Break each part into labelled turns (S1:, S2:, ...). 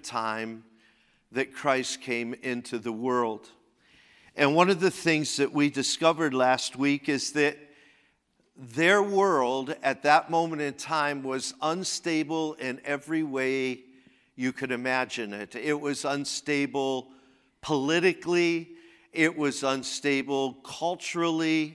S1: time that Christ came into the world. And one of the things that we discovered last week is that their world at that moment in time was unstable in every way you could imagine it. It was unstable politically. It was unstable culturally.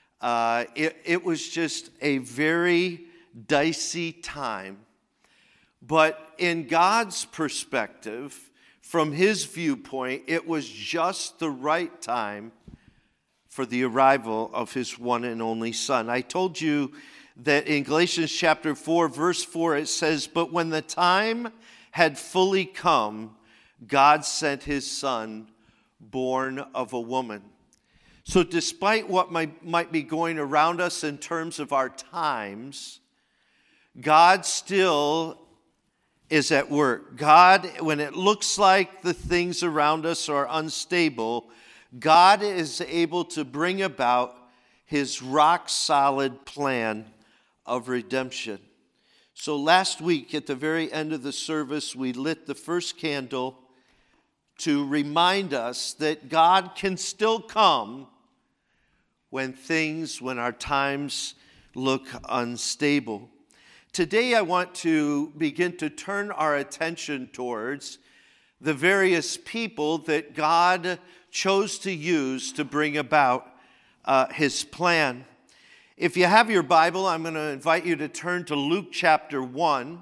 S1: It was just a very dicey time. But in God's perspective, from his viewpoint, it was just the right time for the arrival of his one and only Son. I told you that in Galatians chapter 4, verse 4, it says, "But when the time had fully come, God sent his Son, born of a woman." So despite what might be going around us in terms of our times, God still is at work. God, when it looks like the things around us are unstable, God is able to bring about his rock-solid plan of redemption. So last week, at the very end of the service, we lit the first candle to remind us that God can still come when our times look unstable. Today, I want to begin to turn our attention towards the various people that God chose to use to bring about his plan. If you have your Bible, I'm going to invite you to turn to Luke chapter 1.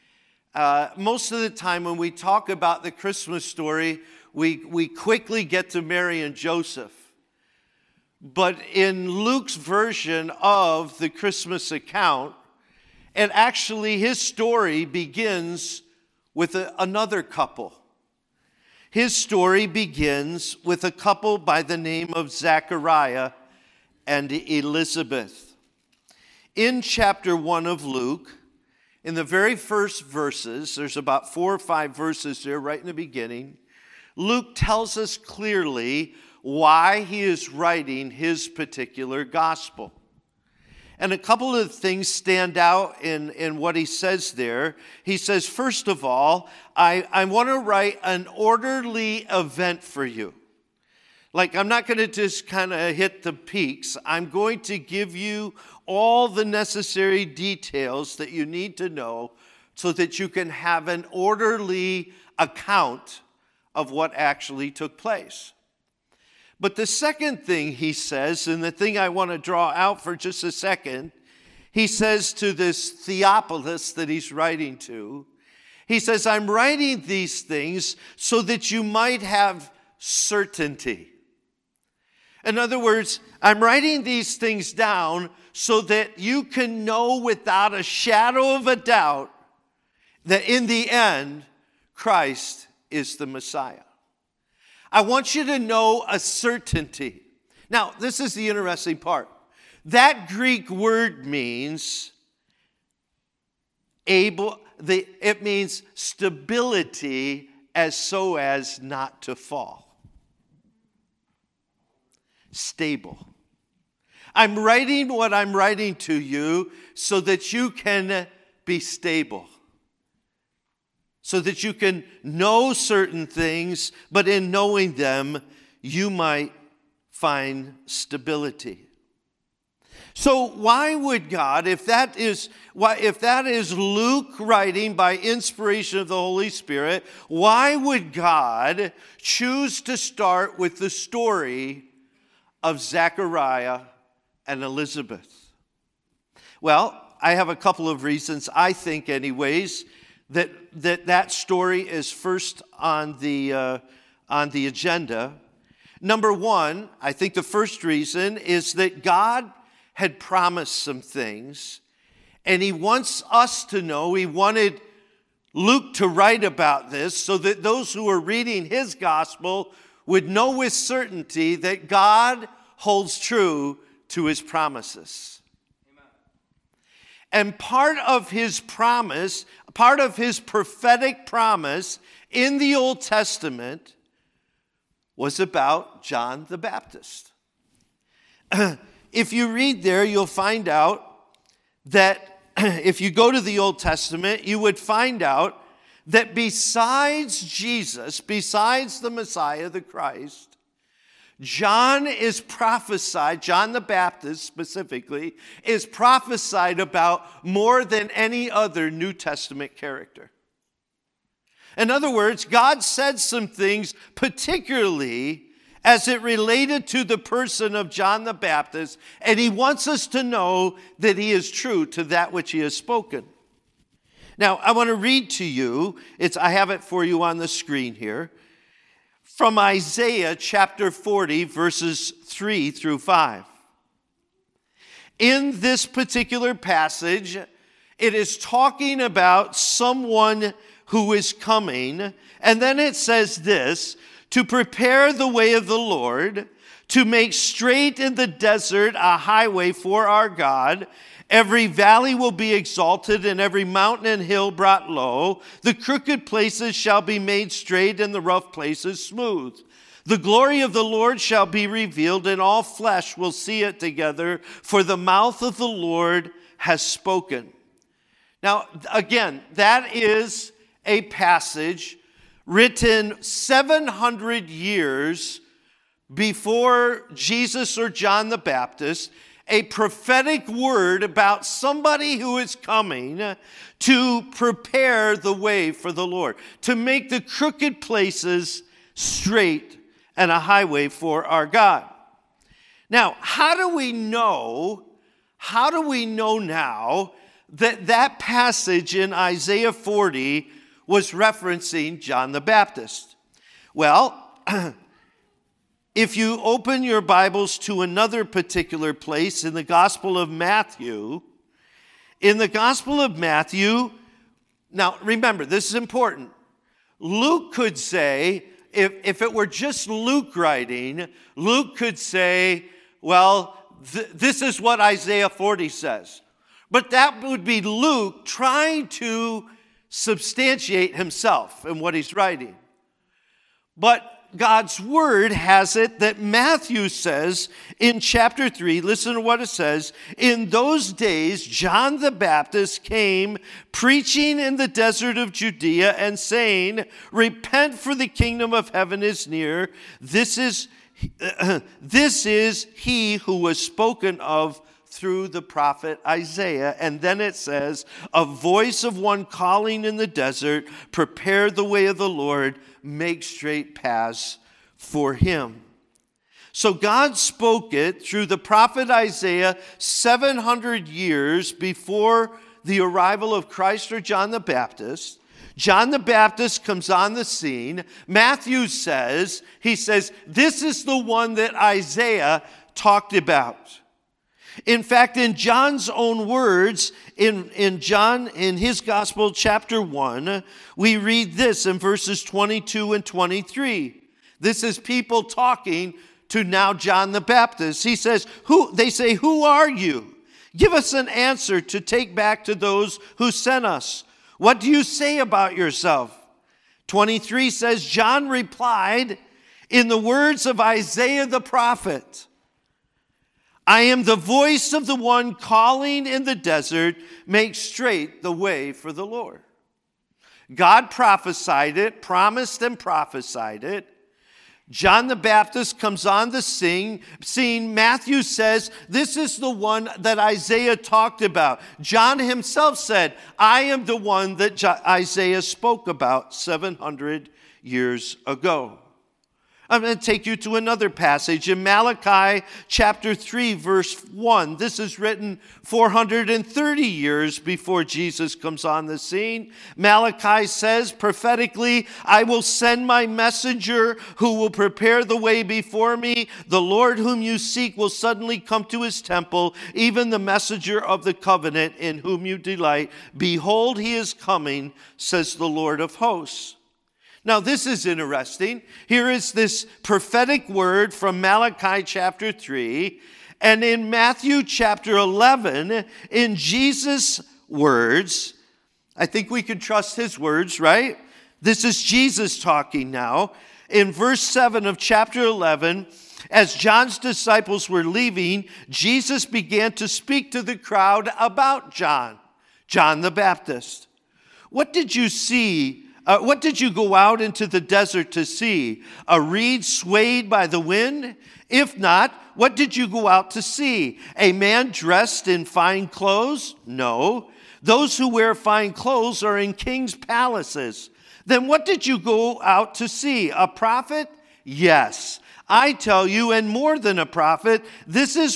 S1: Most of the time when we talk about the Christmas story, we quickly get to Mary and Joseph. But in Luke's version of the Christmas account, and actually, his story begins with another couple. His story begins with a couple by the name of Zachariah and Elizabeth. In chapter 1 of Luke, in the very first verses, there's about 4 or 5 verses there right in the beginning, Luke tells us clearly why he is writing his particular gospel. And a couple of things stand out in what he says there. He says, first of all, I want to write an orderly event for you. Like, I'm not going to just kind of hit the peaks. I'm going to give you all the necessary details that you need to know so that you can have an orderly account of what actually took place. But the second thing he says, and the thing I want to draw out for just a second, he says to this Theophilus that he's writing to, he says, I'm writing these things so that you might have certainty. In other words, I'm writing these things down so that you can know without a shadow of a doubt that in the end, Christ is the Messiah. I want you to know a certainty. Now, this is the interesting part. That Greek word means it means stability so as not to fall. Stable. I'm writing what I'm writing to you so that you can be stable. So that you can know certain things, but in knowing them, you might find stability. So why would God, if that is Luke writing by inspiration of the Holy Spirit, why would God choose to start with the story of Zachariah and Elizabeth? Well, I have a couple of reasons, I think anyways, that story is first on the agenda. Number one, I think the first reason is that God had promised some things, and he wants us to know, he wanted Luke to write about this so that those who are reading his gospel would know with certainty that God holds true to his promises. And part of his promise, part of his prophetic promise in the Old Testament was about John the Baptist. If you read there, you'll find out that if you go to the Old Testament, you would find out that besides Jesus, besides the Messiah, the Christ, John is prophesied, John the Baptist specifically, is prophesied about more than any other New Testament character. In other words, God said some things particularly as it related to the person of John the Baptist, and he wants us to know that he is true to that which he has spoken. Now, I want to read to you, I have it for you on the screen here, from Isaiah chapter 40, verses 3 through 5. In this particular passage, it is talking about someone who is coming, and then it says this, to prepare the way of the Lord, to make straight in the desert a highway for our God. Every valley will be exalted, and every mountain and hill brought low. The crooked places shall be made straight, and the rough places smooth. The glory of the Lord shall be revealed, and all flesh will see it together, for the mouth of the Lord has spoken. Now, again, that is a passage written 700 years before Jesus or John the Baptist, a prophetic word about somebody who is coming to prepare the way for the Lord, to make the crooked places straight and a highway for our God. Now, how do we know now that that passage in Isaiah 40 was referencing John the Baptist? Well, if you open your Bibles to another particular place in the Gospel of Matthew, now remember, this is important. Luke could say, if it were just Luke writing, Luke could say, well, this is what Isaiah 40 says. But that would be Luke trying to substantiate himself in what he's writing. But God's word has it that Matthew says in chapter 3, listen to what it says, in those days John the Baptist came preaching in the desert of Judea and saying, repent, for the kingdom of heaven is near. This is he who was spoken of through the prophet Isaiah. And then it says, a voice of one calling in the desert, prepare the way of the Lord, make straight paths for him. So God spoke it through the prophet Isaiah 700 years before the arrival of Christ or John the Baptist. John the Baptist comes on the scene. Matthew says, this is the one that Isaiah talked about. In fact, in John's own words, in his gospel, chapter 1, we read this in verses 22 and 23. This is people talking to now John the Baptist. He says, they say, who are you? Give us an answer to take back to those who sent us. What do you say about yourself? 23 says, John replied in the words of Isaiah the prophet, I am the voice of the one calling in the desert, make straight the way for the Lord. God prophesied it, promised and prophesied it. John the Baptist comes on the scene. Matthew says, this is the one that Isaiah talked about. John himself said, I am the one that Isaiah spoke about 700 years ago. I'm going to take you to another passage in Malachi chapter 3, verse 1. This is written 430 years before Jesus comes on the scene. Malachi says prophetically, I will send my messenger who will prepare the way before me. The Lord whom you seek will suddenly come to his temple, even the messenger of the covenant in whom you delight. Behold, he is coming, says the Lord of hosts. Now, this is interesting. Here is this prophetic word from Malachi chapter 3. And in Matthew chapter 11, in Jesus' words, I think we can trust his words, right? This is Jesus talking now. In verse 7 of chapter 11, as John's disciples were leaving, Jesus began to speak to the crowd about John the Baptist. What did you see What did you go out into the desert to see? A reed swayed by the wind? If not, what did you go out to see? A man dressed in fine clothes? No. Those who wear fine clothes are in kings' palaces. Then what did you go out to see? A prophet? Yes. I tell you, and more than a prophet, this is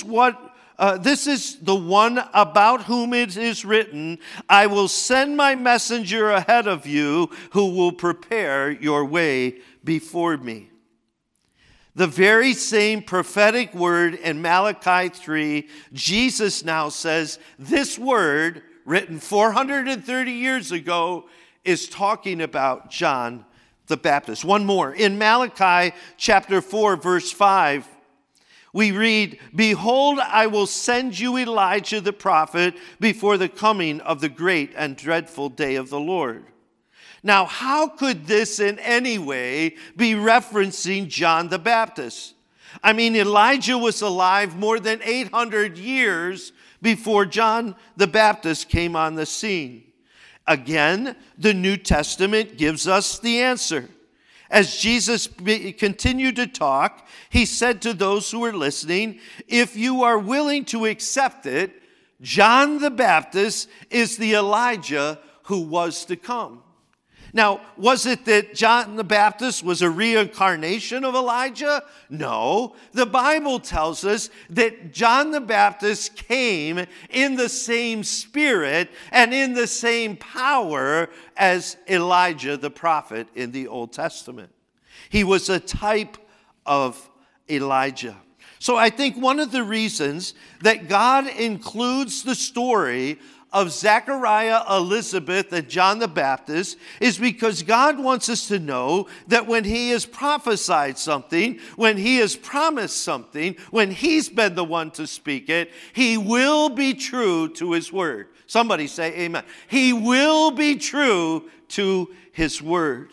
S1: the one about whom it is written, I will send my messenger ahead of you who will prepare your way before me. The very same prophetic word in Malachi 3, Jesus now says, this word, written 430 years ago, is talking about John the Baptist. One more. In Malachi chapter 4, verse 5, we read, behold, I will send you Elijah the prophet before the coming of the great and dreadful day of the Lord. Now, how could this in any way be referencing John the Baptist? I mean, Elijah was alive more than 800 years before John the Baptist came on the scene. Again, the New Testament gives us the answer. As Jesus continued to talk, he said to those who were listening, if you are willing to accept it, John the Baptist is the Elijah who was to come. Now, was it that John the Baptist was a reincarnation of Elijah? No. The Bible tells us that John the Baptist came in the same spirit and in the same power as Elijah the prophet in the Old Testament. He was a type of Elijah. So I think one of the reasons that God includes the story of Zechariah, Elizabeth, and John the Baptist is because God wants us to know that when he has prophesied something, when he has promised something, when he's been the one to speak it, he will be true to his word. Somebody say amen. He will be true to his word.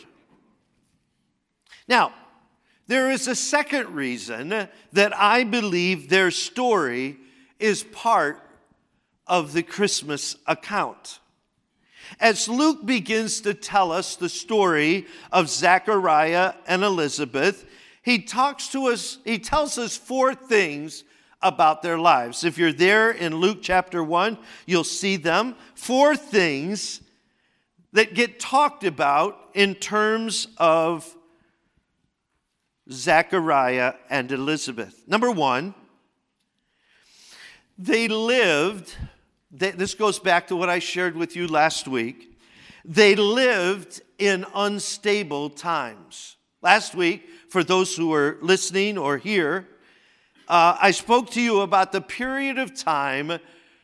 S1: Now, there is a second reason that I believe their story is part of the Christmas account. As Luke begins to tell us the story of Zechariah and Elizabeth, he tells us four things about their lives. If you're there in Luke chapter 1, you'll see them. Four things that get talked about in terms of Zechariah and Elizabeth. Number one, they lived, this goes back to what I shared with you last week, they lived in unstable times. Last week, for those who are listening or here, I spoke to you about the period of time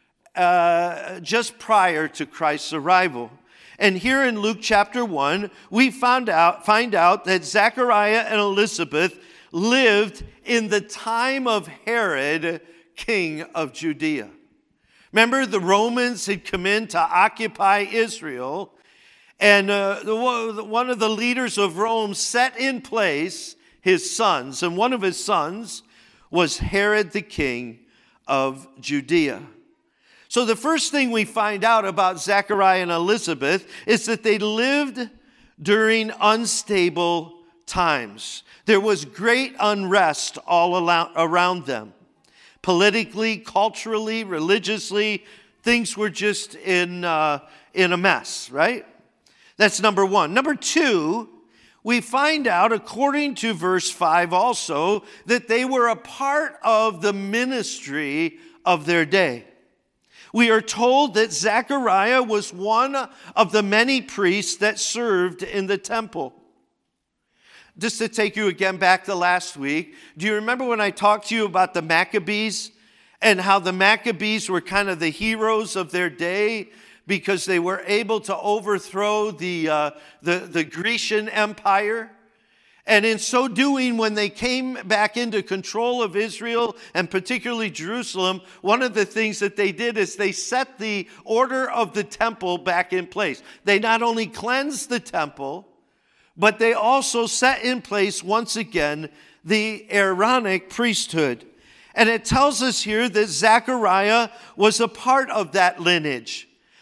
S1: just prior to Christ's arrival. And here in Luke chapter 1, we find out that Zechariah and Elizabeth lived in the time of Herod, king of Judea. Remember, the Romans had come in to occupy Israel, and one of the leaders of Rome set in place his sons, and one of his sons was Herod the king of Judea. So the first thing we find out about Zechariah and Elizabeth is that they lived during unstable times. There was great unrest all around them. Politically, culturally, religiously, things were just in a mess, right? That's number one. Number two, we find out, according to verse 5 also, that they were a part of the ministry of their day. We are told that Zechariah was one of the many priests that served in the temple. Just to take you again back to last week, do you remember when I talked to you about the Maccabees and how the Maccabees were kind of the heroes of their day because they were able to overthrow the Grecian Empire? And in so doing, when they came back into control of Israel, and particularly Jerusalem, one of the things that they did is they set the order of the temple back in place. They not only cleansed the temple, but they also set in place, once again, the Aaronic priesthood. And it tells us here that Zechariah was a part of that lineage.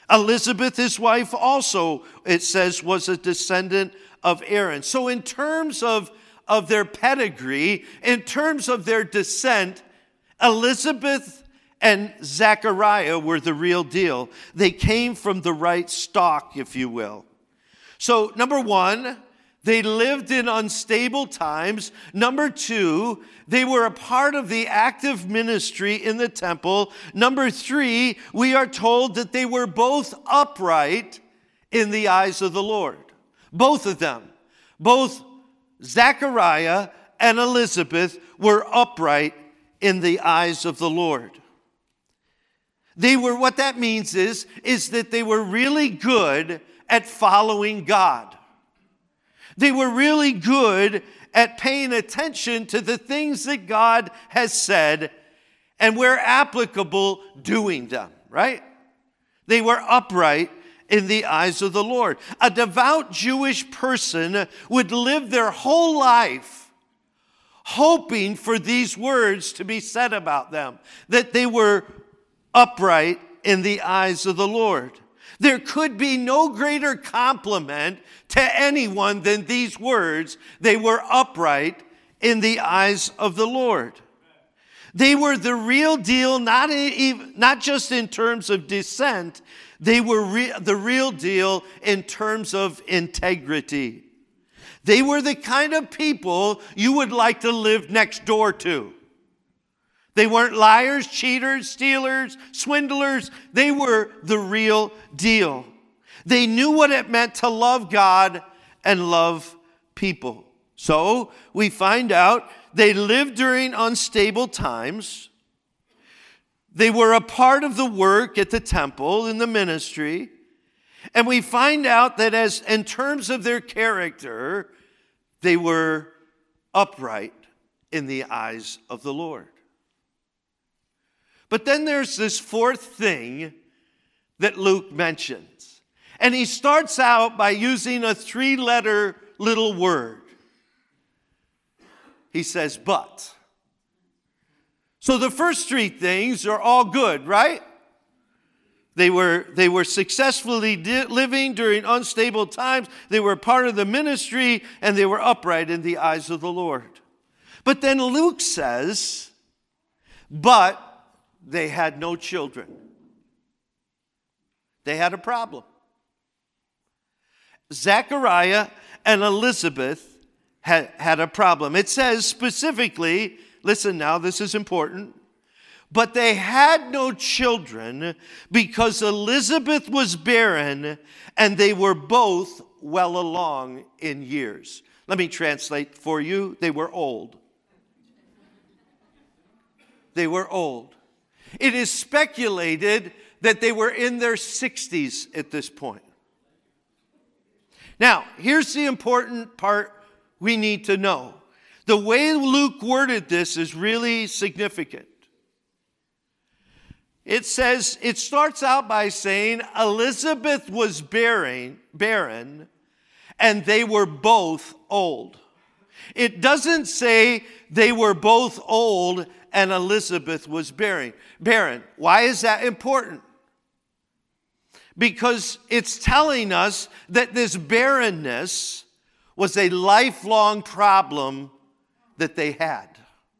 S1: Elizabeth, his wife, also, it says, was a descendant of Aaron. So in terms of their pedigree, in terms of their descent, Elizabeth and Zechariah were the real deal. They came from the right stock, if you will. So, number one, they lived in unstable times. Number two, they were a part of the active ministry in the temple. Number three, we are told that they were both upright in the eyes of the Lord. Both of them. Both Zechariah and Elizabeth were upright in the eyes of the Lord. What that means is that they were really good at following God. They were really good at paying attention to the things that God has said, and where applicable, doing them, right? They were upright in the eyes of the Lord. A devout Jewish person would live their whole life hoping for these words to be said about them, that they were upright in the eyes of the Lord. There could be no greater compliment to anyone than these words. They were upright in the eyes of the Lord. They were the real deal, not just in terms of descent. They were the real deal in terms of integrity. They were the kind of people you would like to live next door to. They weren't liars, cheaters, stealers, swindlers. They were the real deal. They knew what it meant to love God and love people. So we find out they lived during unstable times. They were a part of the work at the temple, in the ministry. And we find out that in terms of their character, they were upright in the eyes of the Lord. But then there's this fourth thing that Luke mentions. And he starts out by using a 3-letter little word. He says, but. So the first 3 things are all good, right? They were successfully living during unstable times. They were part of the ministry, and they were upright in the eyes of the Lord. But then Luke says, but they had no children. They had a problem. Zechariah and Elizabeth had a problem. It says specifically, listen now, this is important, but they had no children because Elizabeth was barren and they were both well along in years. Let me translate for you. They were old. They were old. It is speculated that they were in their 60s at this point. Now, here's the important part we need to know. The way Luke worded this is really significant. It starts out by saying Elizabeth was barren, and they were both old. It doesn't say they were both old and Elizabeth was barren. Why is that important? Because it's telling us that this barrenness was a lifelong problem that they had.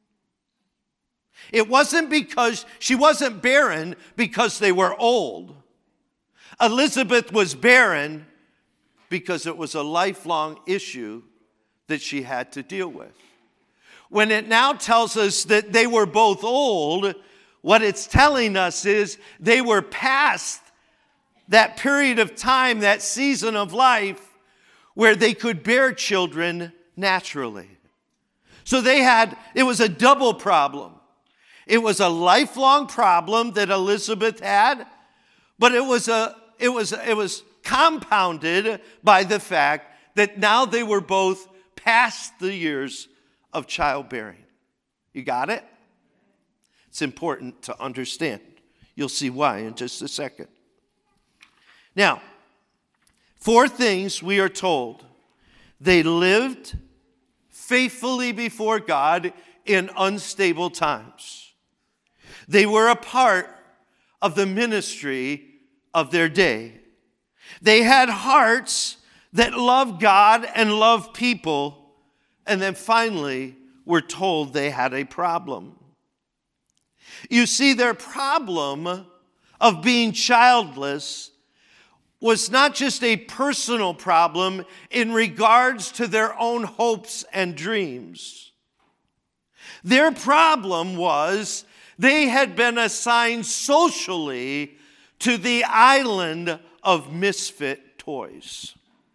S1: It wasn't because she wasn't barren because they were old. Elizabeth was barren because it was a lifelong issue that she had to deal with. When it now tells us that they were both old, what it's telling us is they were past that period of time, that season of life where they could bear children naturally. So it was a double problem. It was a lifelong problem that Elizabeth had, but it was compounded by the fact that now they were both past the years of childbearing. You got it? It's important to understand. You'll see why in just a second. Now, 4 things we are told. They lived faithfully before God in unstable times. They were a part of the ministry of their day. They had hearts that loved God and loved people, and then finally were told they had a problem. You see, their problem of being childless was not just a personal problem in regards to their own hopes and dreams. Their problem was they had been assigned socially to the island of misfit toys.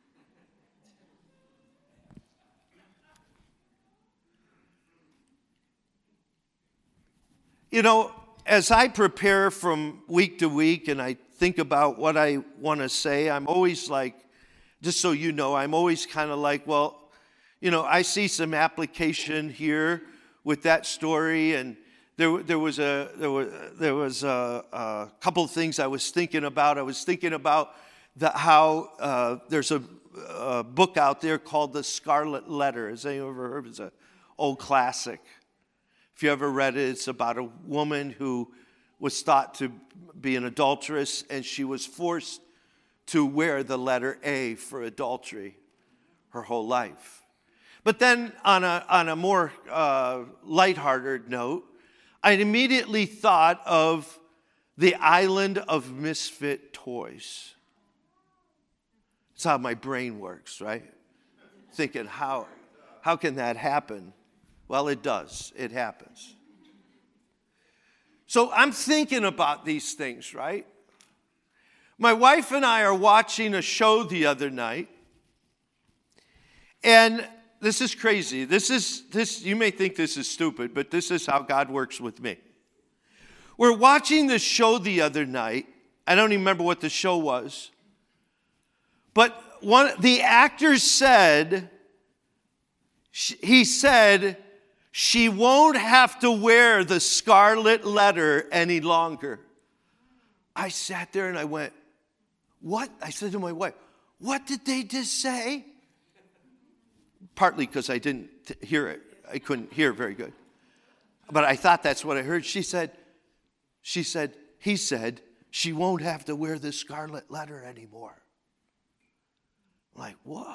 S1: You know, as I prepare from week to week and I think about what I want to say, I'm always like, just so you know, I'm always kind of like, well, you know, I see some application here with that story, and there was a couple of things I was thinking about. I was thinking about how there's a book out there called The Scarlet Letter. Has anyone ever heard? It's an old classic. If you ever read it, it's about a woman who was thought to be an adulteress, and she was forced to wear the letter A for adultery her whole life. But then on a more lighthearted note, I immediately thought of the island of misfit toys. That's how my brain works, right? Thinking, how can that happen? Well, it does. It happens. So I'm thinking about these things, right? My wife and I are watching a show the other night, and this is crazy. This you may think this is stupid, but this is how God works with me. We're watching this show the other night. I don't even remember what the show was, but the actor said, he said, she won't have to wear the scarlet letter any longer. I sat there and I went, what? I said to my wife, what did they just say? Partly because I didn't hear it. I couldn't hear very good. But I thought that's what I heard. He said, she won't have to wear the scarlet letter anymore. I'm like, whoa.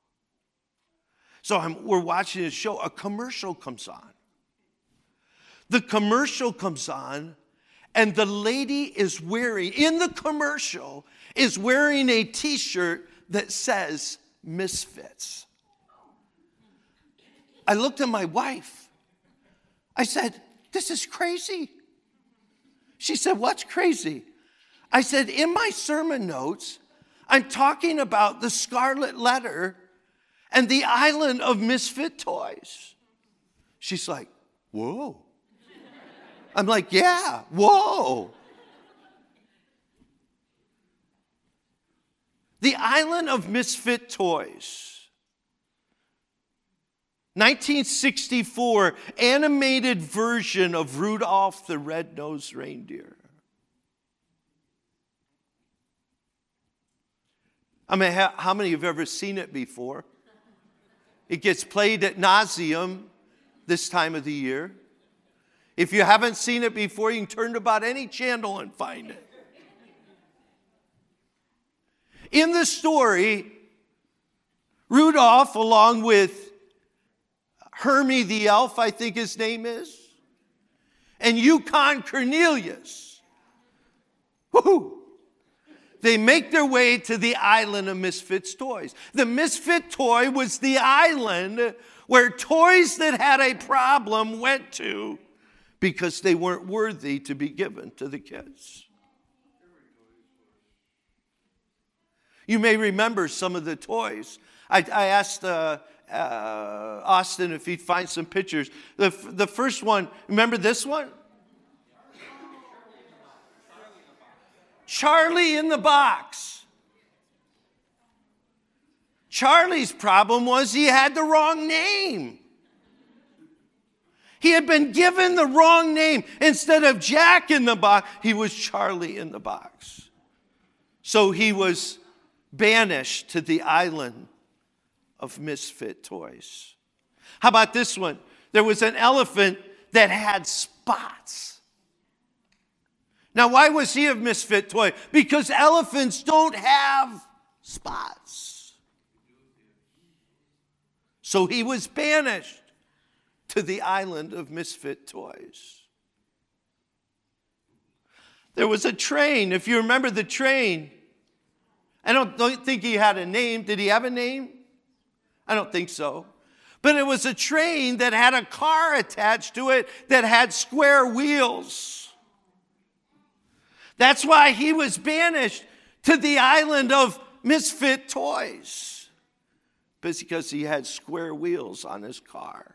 S1: So we're watching a show. A commercial comes on. The commercial comes on, and the lady is wearing, in the commercial, is wearing a T-shirt that says Misfits. I looked at my wife. I said, this is crazy. She said, what's crazy? I said, in my sermon notes, I'm talking about the scarlet letter and the island of misfit toys. She's like, whoa. I'm like, yeah, whoa. The island of misfit toys. 1964 animated version of Rudolph the Red-Nosed Reindeer. I mean, how many have ever seen it before? It gets played ad nauseum this time of the year. If you haven't seen it before, you can turn to about any channel and find it. In the story, Rudolph, along with Hermie the elf, I think his name is, and Yukon Cornelius, they make their way to the island of misfit toys. The misfit toy was the island where toys that had a problem went to because they weren't worthy to be given to the kids. You may remember some of the toys. I asked Austin if he'd find some pictures. The first one, remember this one? Charlie in the Box. Charlie's problem was he had the wrong name. He had been given the wrong name. Instead of Jack in the Box, he was Charlie in the Box. So he was banished to the island of misfit toys. How about this one? There was an elephant that had spots. Now, why was he a misfit toy? Because elephants don't have spots. So he was banished to the island of misfit toys. There was a train, if you remember the train. I don't think he had a name. Did he have a name? I don't think so. But it was a train that had a car attached to it that had square wheels. That's why he was banished to the island of misfit toys. Because he had square wheels on his car.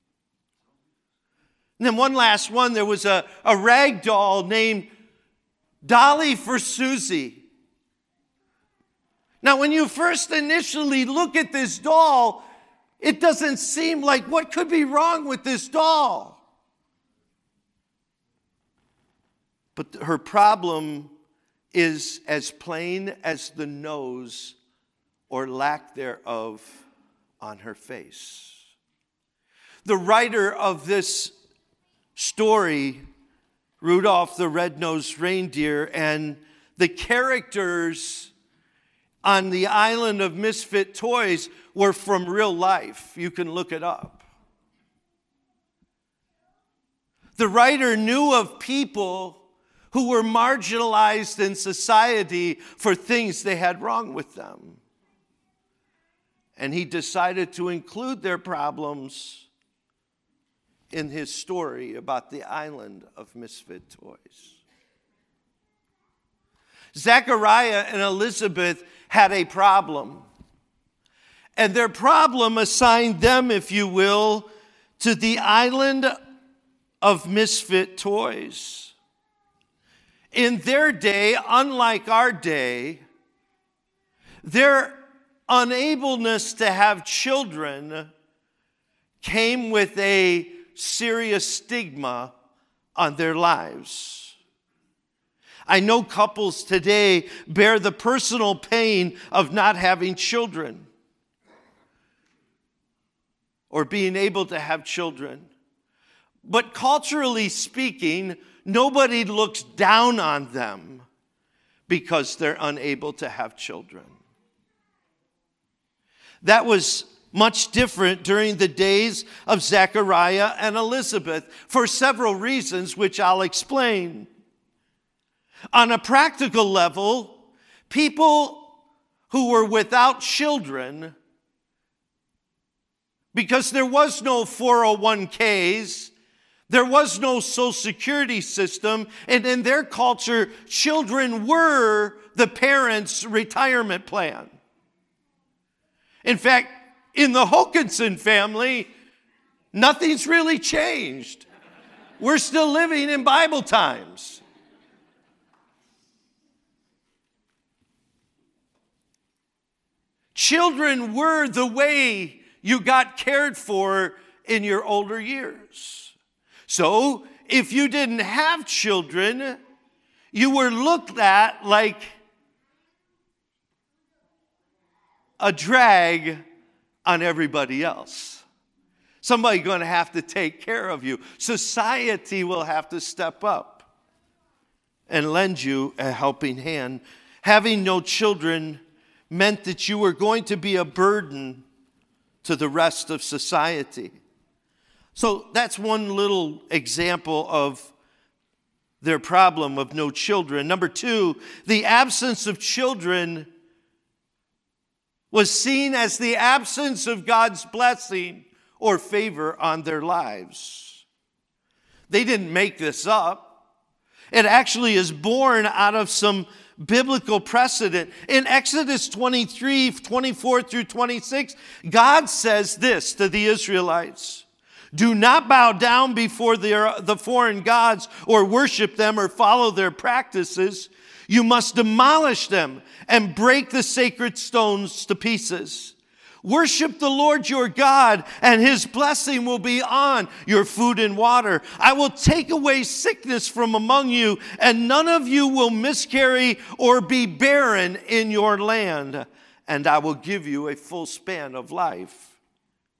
S1: And then one last one, there was a rag doll named Dolly for Susie. Now, when you first initially look at this doll, it doesn't seem like what could be wrong with this doll. But her problem is as plain as the nose or lack thereof on her face. The writer of this story, Rudolph the Red-Nosed Reindeer, and the characters on the island of misfit toys were from real life. You can look it up. The writer knew of people who were marginalized in society for things they had wrong with them. And he decided to include their problems in his story about the island of misfit toys. Zechariah and Elizabeth had a problem. And their problem assigned them, if you will, to the island of misfit toys. In their day, unlike our day, their unableness to have children came with a serious stigma on their lives. I know couples today bear the personal pain of not having children or being able to have children. But culturally speaking, nobody looks down on them because they're unable to have children. That was much different during the days of Zechariah and Elizabeth for several reasons, which I'll explain. On a practical level, people who were without children, because there was no 401ks, there was no social security system, and in their culture, children were the parents' retirement plan. In fact, in the Hokanson family, nothing's really changed. We're still living in Bible times. Children were the way you got cared for in your older years. So, if you didn't have children, you were looked at like a drag on everybody else. Somebody's going to have to take care of you. Society will have to step up and lend you a helping hand. Having no children meant that you were going to be a burden to the rest of society. So that's one little example of their problem of no children. Number two, the absence of children was seen as the absence of God's blessing or favor on their lives. They didn't make this up. It actually is born out of some biblical precedent. In Exodus 23, 24 through 26, God says this to the Israelites: do not bow down before the foreign gods or worship them or follow their practices. You must demolish them and break the sacred stones to pieces. Worship the Lord your God, and his blessing will be on your food and water. I will take away sickness from among you, and none of you will miscarry or be barren in your land, and I will give you a full span of life.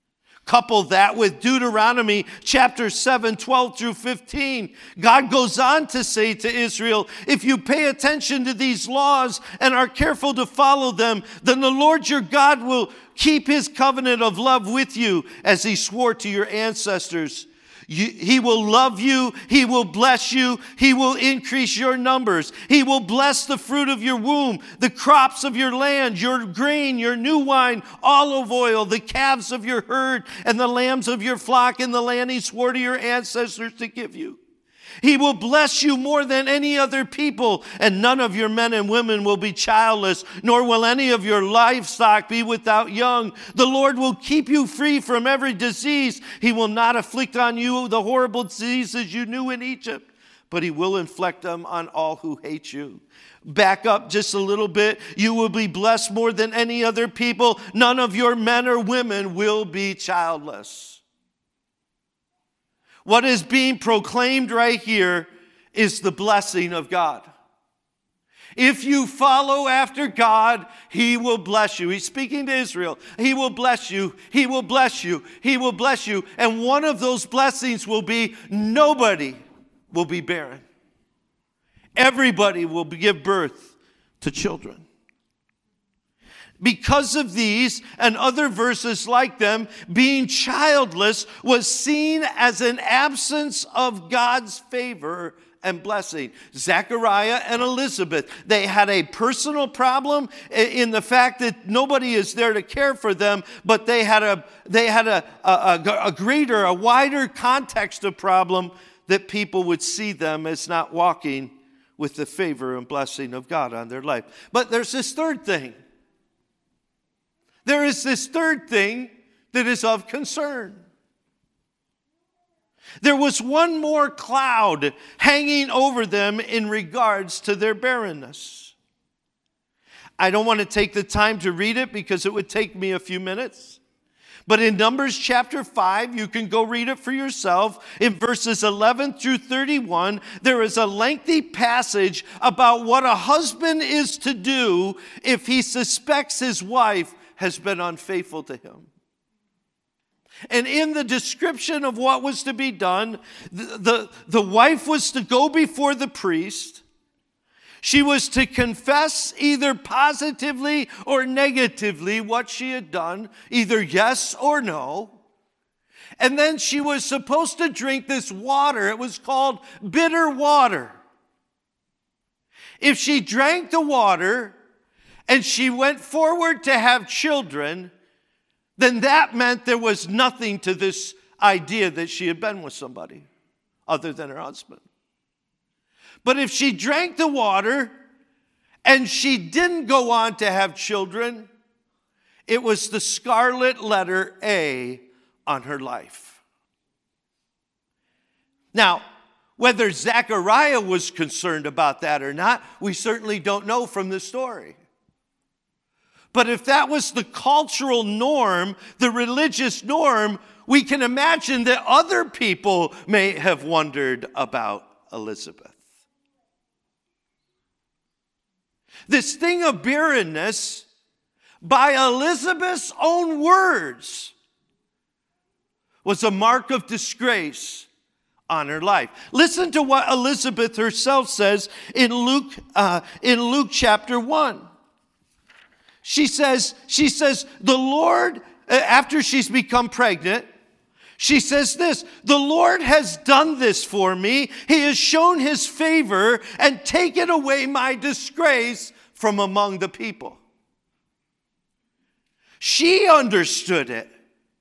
S1: Couple that with Deuteronomy chapter 7, 12 through 15. God goes on to say to Israel, if you pay attention to these laws and are careful to follow them, then the Lord your God will keep his covenant of love with you as he swore to your ancestors. He will love you. He will bless you. He will increase your numbers. He will bless the fruit of your womb, the crops of your land, your grain, your new wine, olive oil, the calves of your herd, and the lambs of your flock in the land he swore to your ancestors to give you. He will bless you more than any other people, and none of your men and women will be childless, nor will any of your livestock be without young. The Lord will keep you free from every disease. He will not afflict on you the horrible diseases you knew in Egypt, but he will inflict them on all who hate you. Back up just a little bit. You will be blessed more than any other people. None of your men or women will be childless. What is being proclaimed right here is the blessing of God. If you follow after God, he will bless you. He's speaking to Israel. He will bless you. He will bless you. He will bless you. And one of those blessings will be nobody will be barren. Everybody will give birth to children. Because of these and other verses like them, being childless was seen as an absence of God's favor and blessing. Zechariah and Elizabeth, they had a personal problem in the fact that nobody is there to care for them, but they had a greater, a wider context of problem that people would see them as not walking with the favor and blessing of God on their life. But there's this third thing. There is this third thing that is of concern. There was one more cloud hanging over them in regards to their barrenness. I don't want to take the time to read it because it would take me a few minutes. But in Numbers chapter 5, you can go read it for yourself. In verses 11 through 31, there is a lengthy passage about what a husband is to do if he suspects his wife has been unfaithful to him. And in the description of what was to be done, the wife was to go before the priest. She was to confess either positively or negatively what she had done, either yes or no. And then she was supposed to drink this water. It was called bitter water. If she drank the water and she went forward to have children, then that meant there was nothing to this idea that she had been with somebody other than her husband. But if she drank the water and she didn't go on to have children, it was the scarlet letter A on her life. Now, whether Zechariah was concerned about that or not, we certainly don't know from the story. But if that was the cultural norm, the religious norm, we can imagine that other people may have wondered about Elizabeth. This thing of barrenness, by Elizabeth's own words, was a mark of disgrace on her life. Listen to what Elizabeth herself says in Luke chapter 1. She says, the Lord, after she's become pregnant, she says this, the Lord has done this for me. He has shown his favor and taken away my disgrace from among the people. She understood it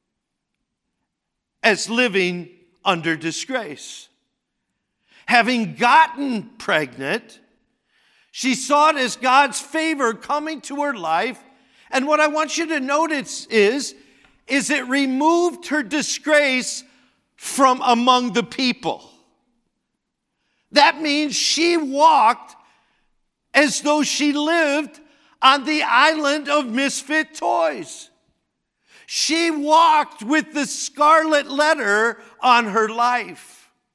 S1: as living under disgrace. Having gotten pregnant, she saw it as God's favor coming to her life. And what I want you to notice is it removed her disgrace from among the people. That means she walked as though she lived on the island of misfit toys. She walked with the scarlet letter on her life.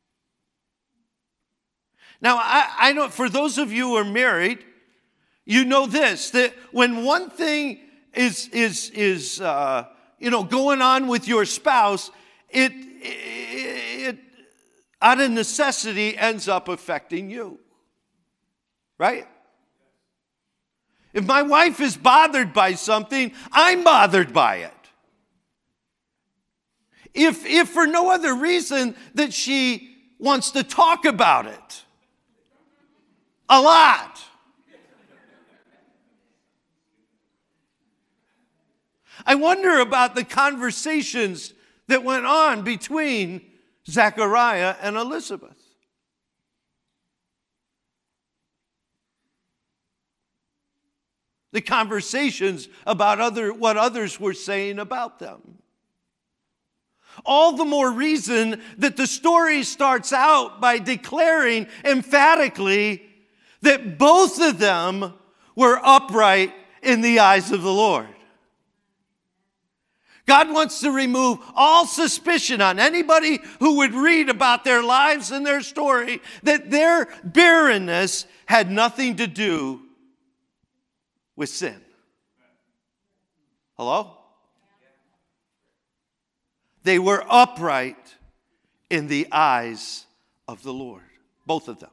S1: Now, I know for those of you who are married, you know this, that when one thing is going on with your spouse, it out of necessity ends up affecting you. Right? If my wife is bothered by something, I'm bothered by it. If for no other reason that she wants to talk about it a lot. I wonder about the conversations that went on between Zechariah and Elizabeth. The conversations about what others were saying about them. All the more reason that the story starts out by declaring emphatically that both of them were upright in the eyes of the Lord. God wants to remove all suspicion on anybody who would read about their lives and their story that their barrenness had nothing to do with sin. Hello? They were upright in the eyes of the Lord. Both of them.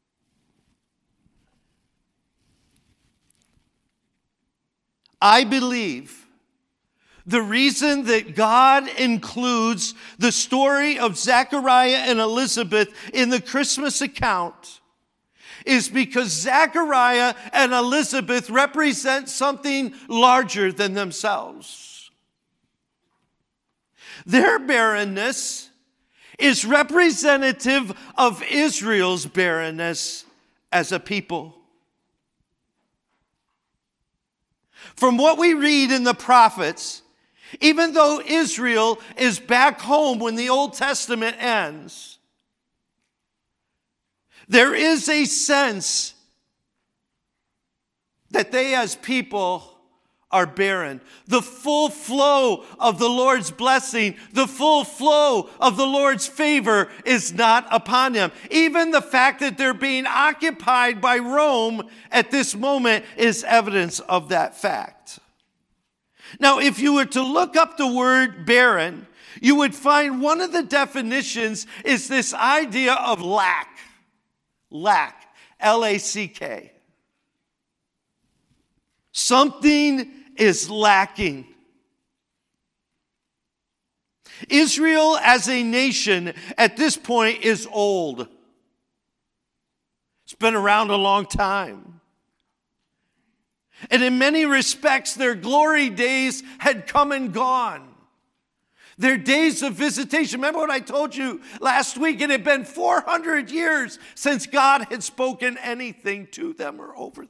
S1: I believe the reason that God includes the story of Zechariah and Elizabeth in the Christmas account is because Zechariah and Elizabeth represent something larger than themselves. Their barrenness is representative of Israel's barrenness as a people. From what we read in the prophets, even though Israel is back home when the Old Testament ends, there is a sense that they as people are barren. The full flow of the Lord's blessing, the full flow of the Lord's favor is not upon them. Even the fact that they're being occupied by Rome at this moment is evidence of that fact. Now, if you were to look up the word barren, you would find one of the definitions is this idea of lack. Lack. L-A-C-K. Something is lacking. Israel as a nation at this point is old. It's been around a long time. And in many respects, their glory days had come and gone. Their days of visitation. Remember what I told you last week? It had been 400 years since God had spoken anything to them or over them.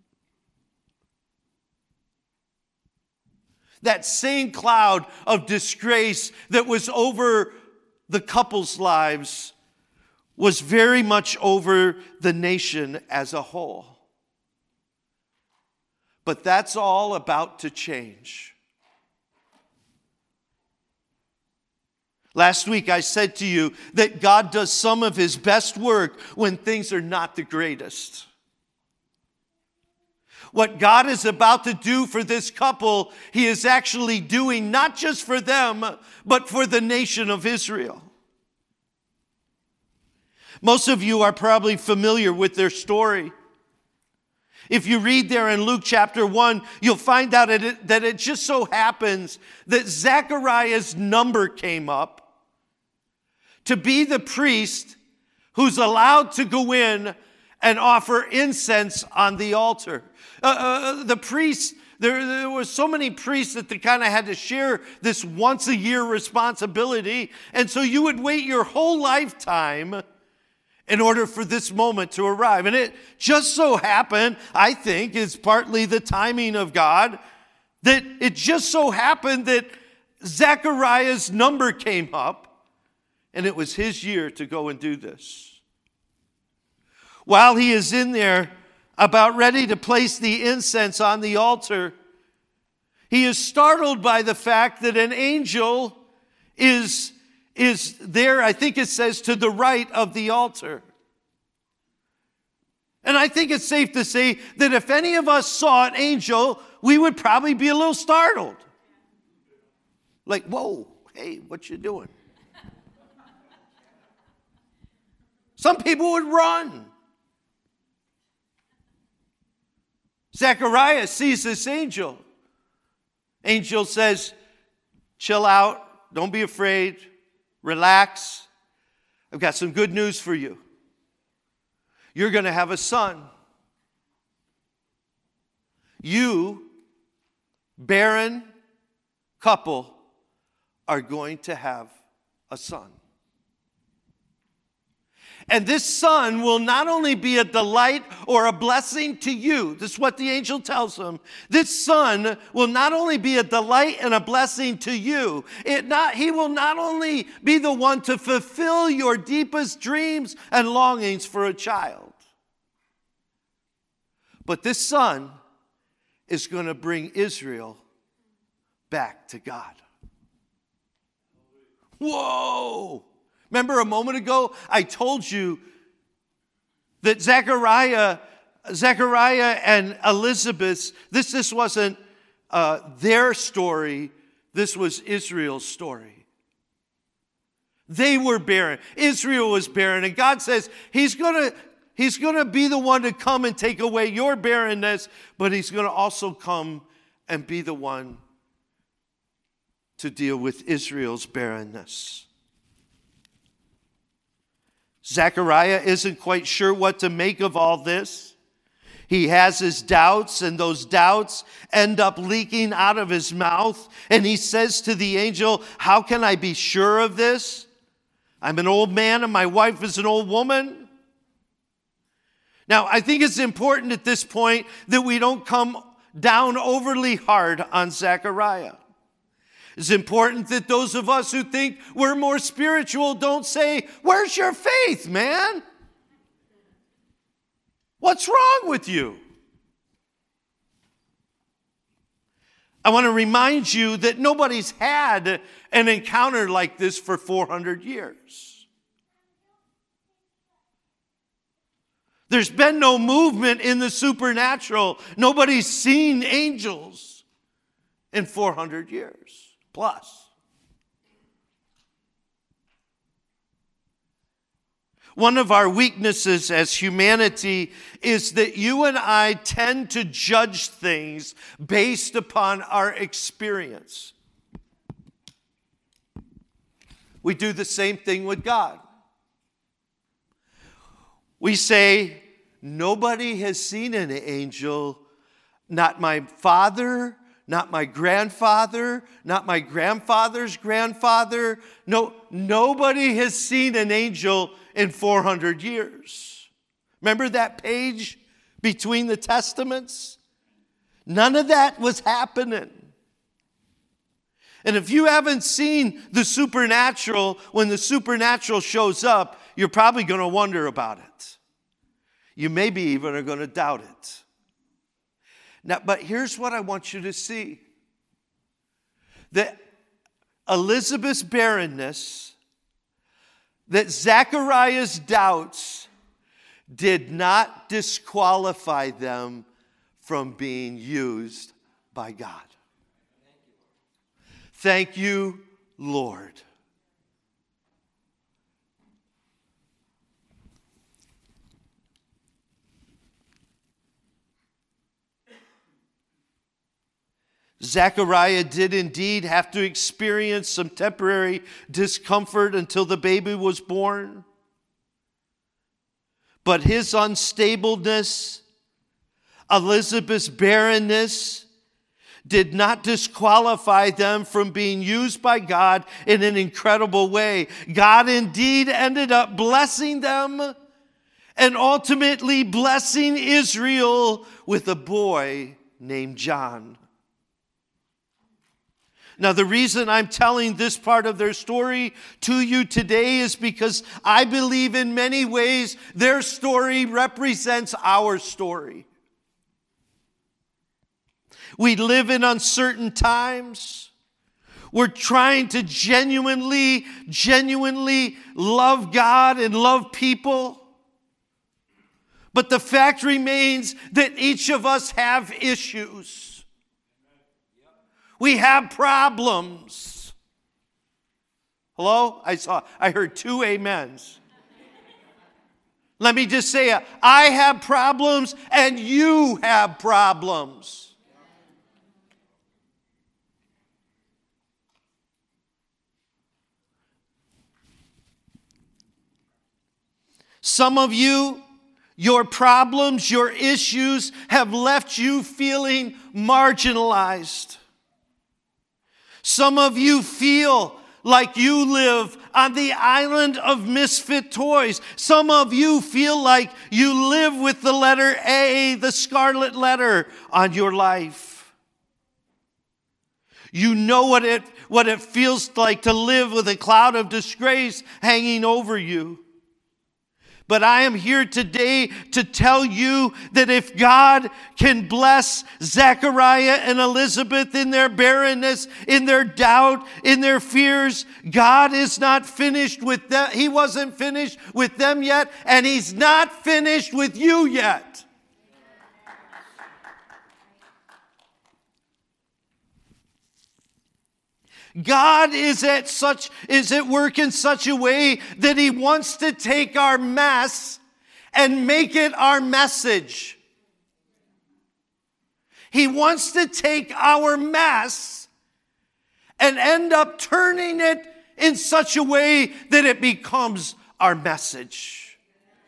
S1: That same cloud of disgrace that was over the couple's lives was very much over the nation as a whole. But that's all about to change. Last week I said to you that God does some of his best work when things are not the greatest. What God is about to do for this couple, he is actually doing not just for them, but for the nation of Israel. Most of you are probably familiar with their story. If you read there in Luke chapter 1, you'll find out that it just so happens that Zechariah's number came up to be the priest who's allowed to go in and offer incense on the altar. The priests, there were so many priests that they kind of had to share this once a year responsibility. And so you would wait your whole lifetime in order for this moment to arrive. And it just so happened, I think, is partly the timing of God, that it just so happened that Zechariah's number came up, and it was his year to go and do this. While he is in there, about ready to place the incense on the altar, he is startled by the fact that an angel is there, I think it says, to the right of the altar. And I think it's safe to say that if any of us saw an angel, we would probably be a little startled. Like, whoa, hey, what you doing? Some people would run. Zechariah sees this angel. Angel says, chill out, don't be afraid, relax. I've got some good news for you. You're going to have a son. You, barren couple, are going to have a son. And this son will not only be a delight or a blessing to you. This is what the angel tells him. This son will not only be a delight and a blessing to you. He will not only be the one to fulfill your deepest dreams and longings for a child. But this son is going to bring Israel back to God. Whoa! Remember a moment ago, I told you that Zechariah and Elizabeth, this wasn't their story, this was Israel's story. They were barren. Israel was barren. And God says He's going to be the one to come and take away your barrenness, but He's going to also come and be the one to deal with Israel's barrenness. Zechariah isn't quite sure what to make of all this. He has his doubts, and those doubts end up leaking out of his mouth. And he says to the angel, how can I be sure of this? I'm an old man and my wife is an old woman. Now, I think it's important at this point that we don't come down overly hard on Zechariah. It's important that those of us who think we're more spiritual don't say, where's your faith, man? What's wrong with you? I want to remind you that nobody's had an encounter like this for 400 years. There's been no movement in the supernatural. Nobody's seen angels in 400 years. Plus, one of our weaknesses as humanity is that you and I tend to judge things based upon our experience. We do the same thing with God. We say, nobody has seen an angel, not my father, not my grandfather, not my grandfather's grandfather. No, nobody has seen an angel in 400 years. Remember that page between the testaments? None of that was happening. And if you haven't seen the supernatural, when the supernatural shows up, you're probably going to wonder about it. You maybe even are going to doubt it. Now, but here's what I want you to see. That Elizabeth's barrenness, that Zechariah's doubts did not disqualify them from being used by God. Thank you, Lord. Zechariah did indeed have to experience some temporary discomfort until the baby was born. But his unstableness, Elizabeth's barrenness, did not disqualify them from being used by God in an incredible way. God indeed ended up blessing them and ultimately blessing Israel with a boy named John. Now, the reason I'm telling this part of their story to you today is because I believe in many ways their story represents our story. We live in uncertain times. We're trying to genuinely love God and love people. But the fact remains that each of us have issues. We have problems. Hello? I heard 2 amens. Let me just say it. I have problems and you have problems. Some of you, your problems, your issues have left you feeling marginalized. Some of you feel like you live on the island of misfit toys. Some of you feel like you live with the letter A, the scarlet letter, on your life. You know what it feels like to live with a cloud of disgrace hanging over you. But I am here today to tell you that if God can bless Zechariah and Elizabeth in their barrenness, in their doubt, in their fears, God is not finished with them. He wasn't finished with them yet, and He's not finished with you yet. God is at work in such a way that He wants to take our mess and make it our message. He wants to take our mess and end up turning it in such a way that it becomes our message.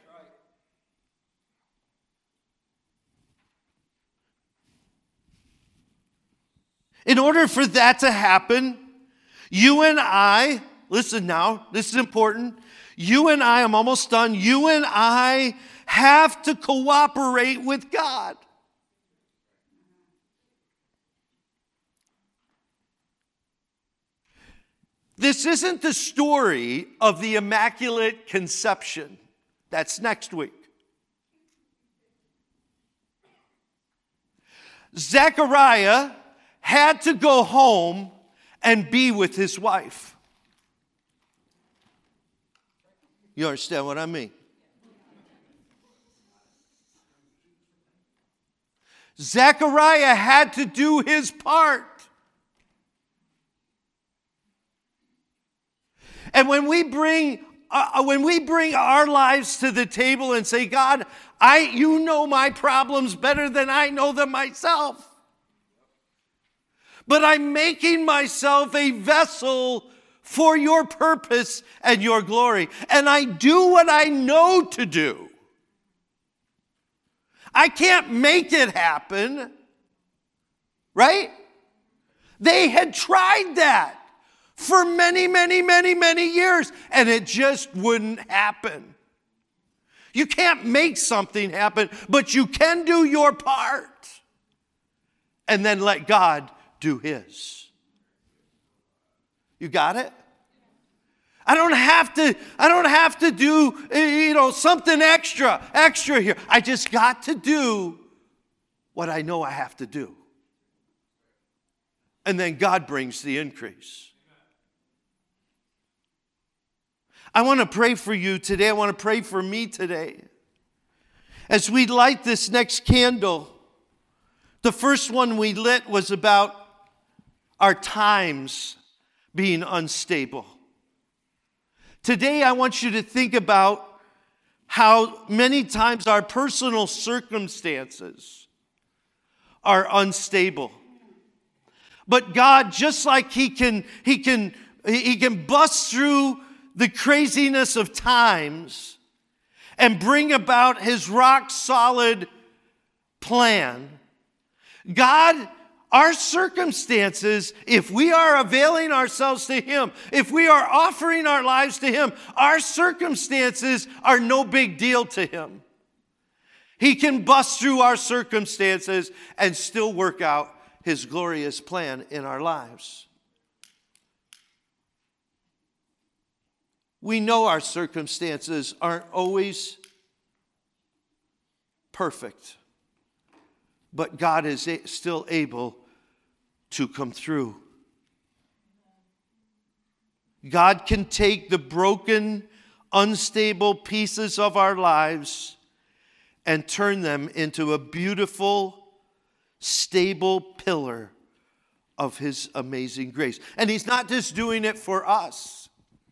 S1: In order for that to happen, you and I, listen now, this is important. You and I, I'm almost done. You and I have to cooperate with God. This isn't the story of the Immaculate Conception. That's next week. Zechariah had to go home and be with his wife. You understand what I mean? Zechariah had to do his part. And when we bring our lives to the table and say, God, you know my problems better than I know them myself. But I'm making myself a vessel for your purpose and your glory. And I do what I know to do. I can't make it happen. Right? They had tried that for many, many, many, many years, and it just wouldn't happen. You can't make something happen, but you can do your part. And then let God do His. You got it? I don't have to do, something extra here. I just got to do what I know I have to do. And then God brings the increase. I want to pray for you today. I want to pray for me today. As we light this next candle, the first one we lit was about our times being unstable. Today, I want you to think about how many times our personal circumstances are unstable. But God, just like He can bust through the craziness of times and bring about His rock-solid plan, God, our circumstances, if we are availing ourselves to Him, if we are offering our lives to Him, our circumstances are no big deal to Him. He can bust through our circumstances and still work out His glorious plan in our lives. We know our circumstances aren't always perfect. But God is still able to come through. God can take the broken, unstable pieces of our lives and turn them into a beautiful, stable pillar of His amazing grace. And He's not just doing it for us.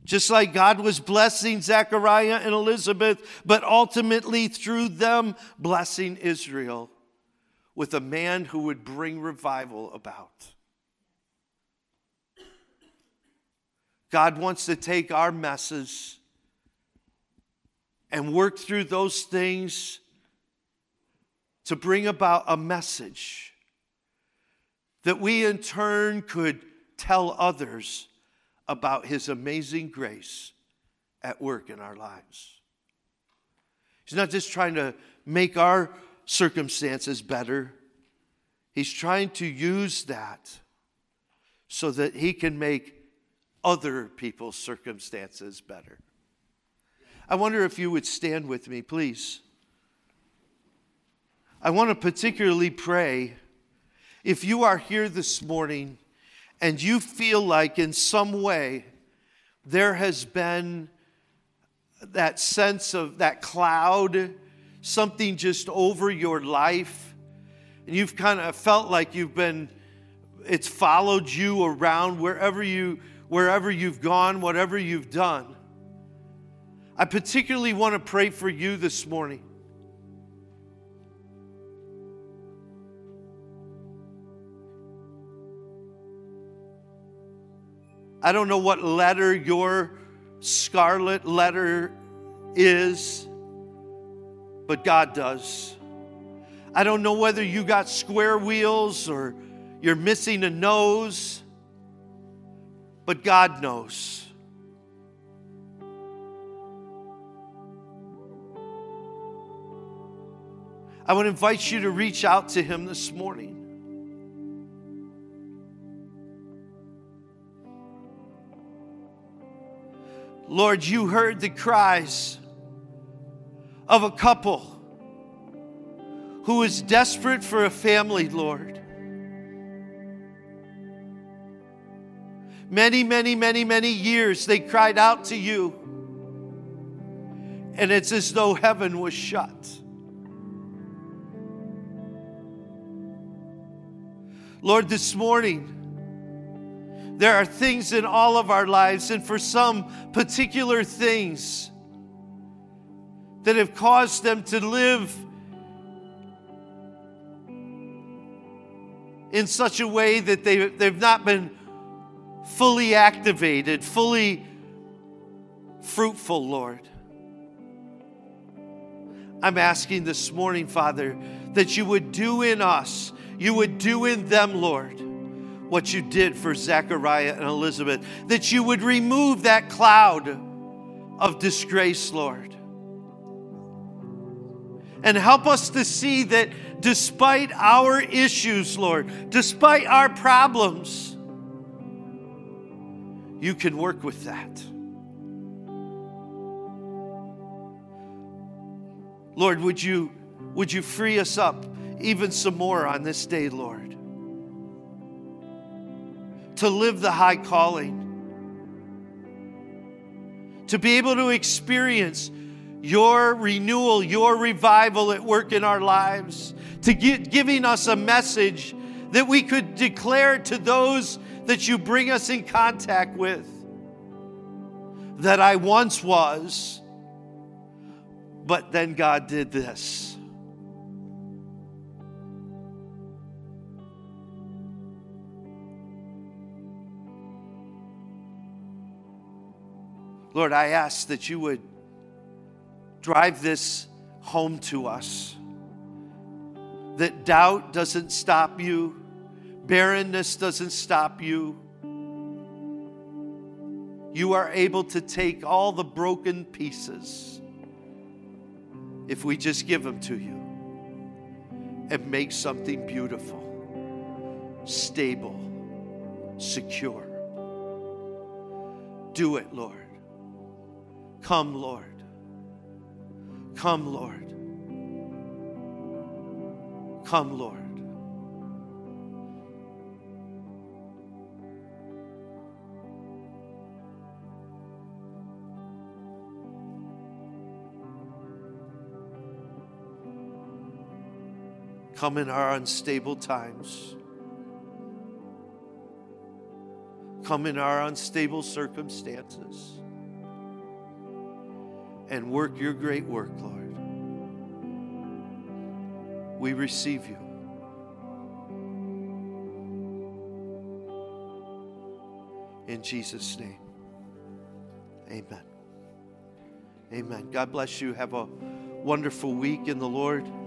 S1: Just like God was blessing Zechariah and Elizabeth, but ultimately through them blessing Israel with a man who would bring revival about. God wants to take our messes and work through those things to bring about a message that we in turn could tell others about His amazing grace at work in our lives. He's not just trying to make our circumstances better. He's trying to use that so that He can make other people's circumstances better. I wonder if you would stand with me, please. I want to particularly pray if you are here this morning and you feel like in some way there has been that sense of that cloud, something just over your life, and you've kind of felt like it's followed you around wherever you've gone, whatever you've done. I particularly want to pray for you this morning. I don't know what letter your scarlet letter is, but God does. I don't know whether you got square wheels or you're missing a nose, but God knows. I would invite you to reach out to Him this morning. Lord, you heard the cries of a couple who is desperate for a family, Lord. Many, many, many, many years they cried out to you, and it's as though heaven was shut. Lord, this morning, there are things in all of our lives, and for some particular things that have caused them to live in such a way that they've not been fully activated, fully fruitful, Lord. I'm asking this morning, Father, that you would do in us, you would do in them, Lord, what you did for Zechariah and Elizabeth, that you would remove that cloud of disgrace, Lord. And help us to see that despite our issues, Lord, despite our problems, you can work with that. Lord, would you free us up even some more on this day, Lord, to live the high calling, to be able to experience your renewal, your revival at work in our lives, to giving us a message that we could declare to those that you bring us in contact with, that I once was, but then God did this. Lord, I ask that you would drive this home to us, that doubt doesn't stop you, barrenness doesn't stop you. You are able to take all the broken pieces, if we just give them to you, and make something beautiful, stable, secure. Do it, Lord. Come, Lord. Come, Lord. Come, Lord. Come in our unstable times. Come in our unstable circumstances. and work your great work, Lord. We receive you. In Jesus' name, amen. Amen. God bless you. Have a wonderful week in the Lord.